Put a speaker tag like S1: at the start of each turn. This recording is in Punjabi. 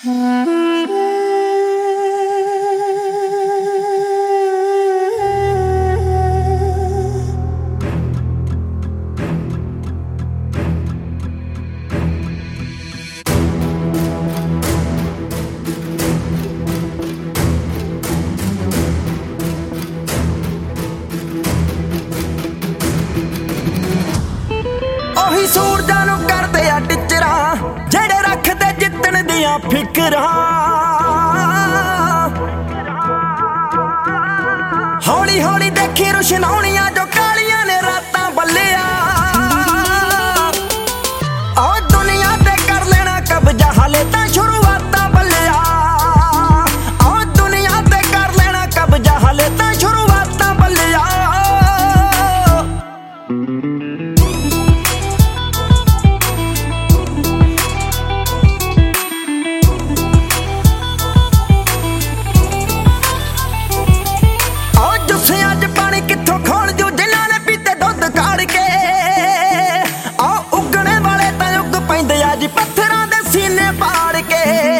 S1: ਸੂਰਜਾਂ ਨੂੰ ਕਰਦੇ ਆ ਟਿਚਰਾਂ ਜਿਹੜੇ ਰੱਖਦੇ ਜਿੱਤਣ ਦੀਆਂ ਫਿਕਰਾਂ। ਹੌਲੀ ਹੌਲੀ ਦੇਖੀ ਰੁਸ਼ਨਾਉਣੀਆਂ ਜੋ ਕਾਲੀਆਂ ਨੇ ਰਾਤਾਂ ਬੱਲਿਆ। ਆ ਦੁਨੀਆ ਤੇ ਕਰ ਲੈਣਾ ਕਬਜ਼ਾ ਹਾਲੇ ਤਾਂ ਸ਼ੁਰੂਆਤਾਂ ਬੱਲਿਆ। ਆ ਦੁਨੀਆ ਤੇ ਕਰ ਲੈਣਾ ਕਬਜ਼ਾ ਹਾਲੇ ਤਾਂ ਸ਼ੁਰੂਆਤਾਂ ਬੱਲਿਆ। ਪੱਥਰਾਂ ਦੇ ਸੀਨੇ ਪਾੜ ਕੇ